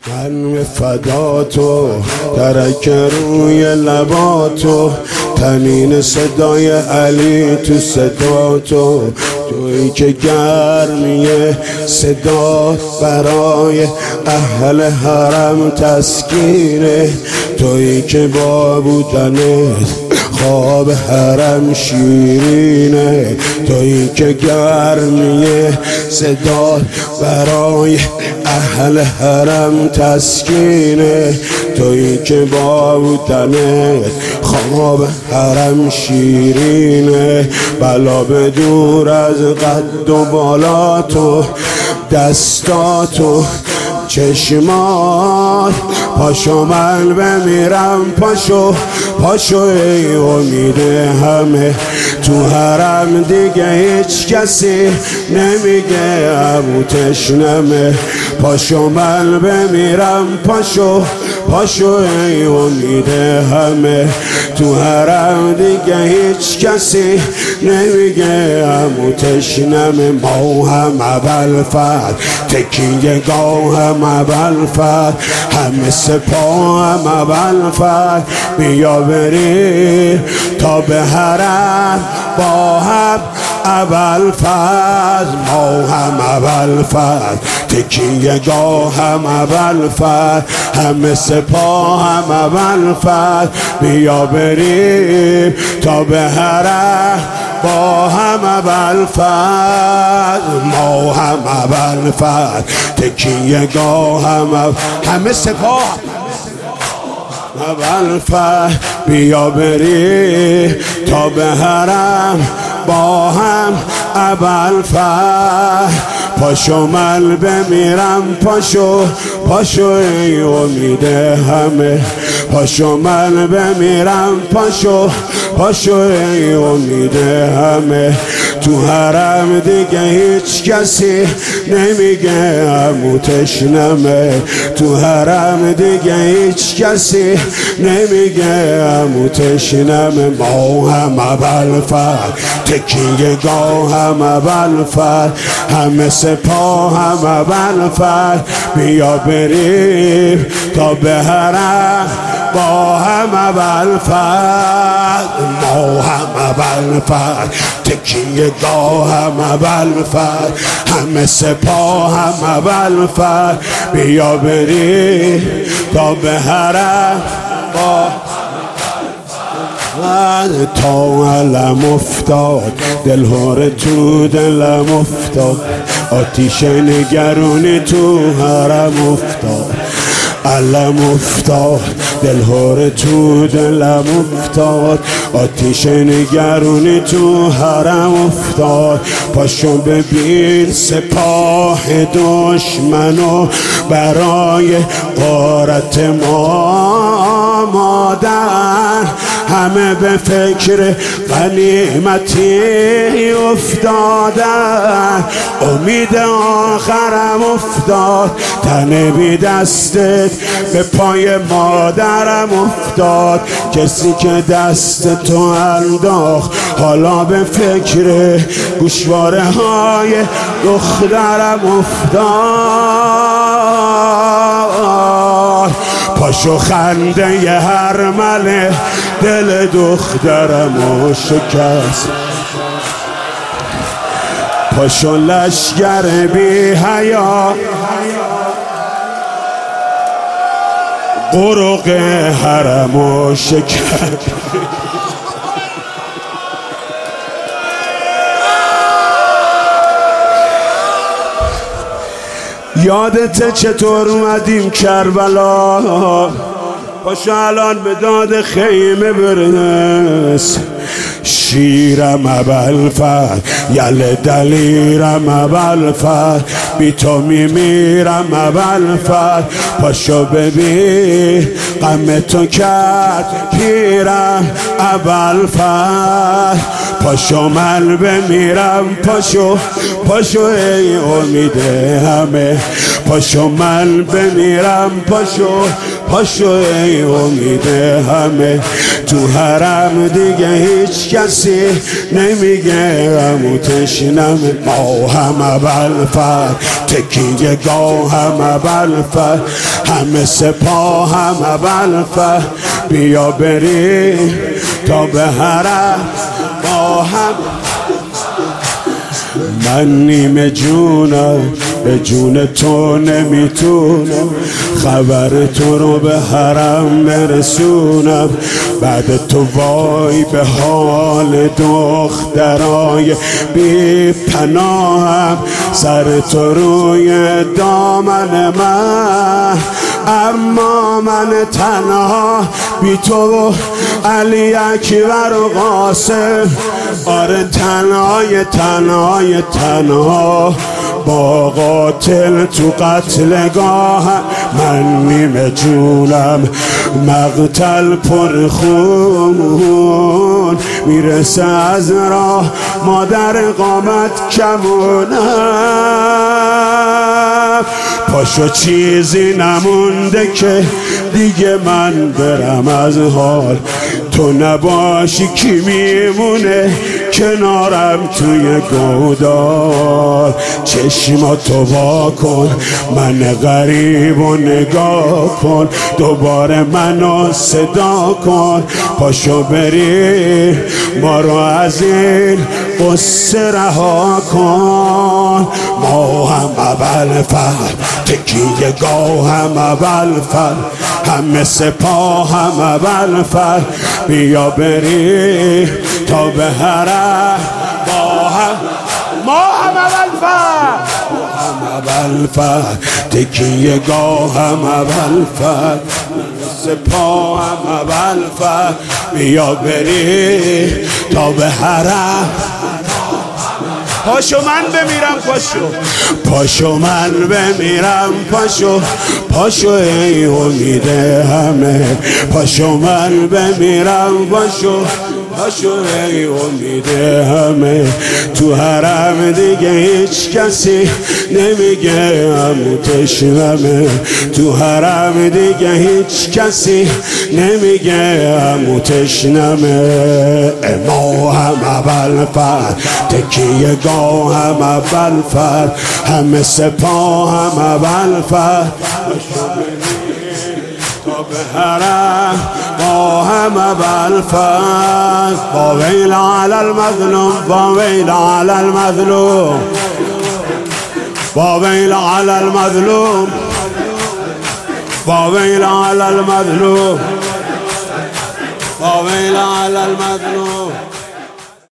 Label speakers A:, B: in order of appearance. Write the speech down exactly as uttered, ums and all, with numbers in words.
A: من به فداتو ترک روی لباتو تنین صدای علی تو صداتو تویی که گرمیه صدا برای اهل حرم تسکینه تویی که با بودنت خواب حرم شیرینه تویی که گرمیه صدا برای اهل حرم تسکینه تویی که با بودنت خواب حرم شیرینه بلا به دور از قد و بالاتو دستاتو چشمات پاشو من بمیرم پاشو پاشو ای امید همه تو حرم دیگه هیچ کسی نمیگه ابو تشنمه پاشو من بمیرم پاشو پاشو ای امید همه تو حرم دیگه هیچ کسی نمیگه ابو تشنمه ما هم اول فرد تکیه گاه هم اول فرد همه سپاه هم اول فرد بیا بریم تا به حرم با هم اول فرد ما هم اول فرد تکیه گاه هم اول فرد همه سپاه هم اول فرد بیا بریم تا به حرم با هم اول فرد ما هم اول فرد تکیه گاه هم اول همه سپاه اول فرد بیا بری تا به حرم با هم اول فرد پاشو من بمیرم پاشو پاشو ای امید همه پاشو من بمیرم پاشو پاشو ای امید همه تو حرم دیگه هیچ کسی نمیگه عمو تشنمه تو حرم دیگه هیچ کسی نمیگه عمو تشنمه ما هم اول فرد تکیه گاه هم اول فرد همه سپاه هم اول فرد بیا بریم تا به حرم با هم اول فرد ما هم اول فرد تکیه گاه هم اول فرد همه سپاه هم اول فرد بیا بریم تا به حرم با تا علم افتاد دل هاره تو دلم افتاد آتیش نگرانی تو حرم افتاد علم افتاد دل هاره تو دلم افتاد آتیش نگرانی تو حرم افتاد پاشو ببین سپاه دشمنو برای غارت ما مادر همه به فکر غنیمتی افتادن امید آخرم افتاد تن بی دستت به پای مادرم افتاد کسی که دست تو انداخت حالا به فکر گوشواره های دخترم افتاد پاشو خنده ی هر مله دل دخترمو شکست پاشو لشگر بی حیا قرق حرمو شکست یادت چطور اومدیم کربلا پاشو الان به داد خیمه برس شیرم اول فرد یل دلیرم اول فرد بی تو میمیرم اول فرد پاشو ببین غم تو کرد پیرم اول فرد پاشو من بمیرم پاشو پاشو ای امید همه پاشو من بمیرم پاشو پاشو ای امید همه، تو حرم دیگه هیچ کسی نمیگه غم و تشنمه. ما هم اول فر تکیه گاه هم اول فر، همه سپاه هم اول فر، بیا بریم تا به حرم با هم. من نیمه جونم به جون تو نمیتونم، خبر تو رو به حرم برسونم. بعد تو وای به حال دخترای بی پناهم، سر تو روی دامن من، اما من تنها بی تو علی اکبر و قاسم. آره تنهای تنهای تنها با قاتل تو قتلگاه. من نیمه جونم مقتل پر خون، میرسه از راه مادر قامت کمونم. پاشو چیزی نمونده که دیگه من برم از حال، تو نباشی کی میمونه کنارم توی گودال. چشماتو وا کن من غریب و نگاه کن، دوباره منو صدا کن. پاشو بری ما رو از این قصه رها کن. ما هم اول فر تکیه گاه هم اول فر، همه سپاه هم اول فر، بیا بری تا به حرم با هم. ما هم اول فر هم اول فر تکیه گاه هم اول فر، سپاه هم اول فر، بیا بری تا به حرم. پاشو من بمیرم پاشو، پاشو من بمیرم پاشو، پاشو ای امید همه، پاشو من بمیرم پاشو، پاشو ای امید همه. تو حرم دیگه هیچ کسی نمیگه غم و تشنمه، تو حرم دیگه هیچ کسی نمیگه غم و تشنمه. ما هم اول فر تکیه گاه هم اول فر، همه سپاه هم اول فر، تا به حرم با هم اول فر. با ویل علی المظلوم، با ویل علی المظلوم، با ویل علی المظلوم، با ویل علی المظلوم، با ویل علی المظلوم.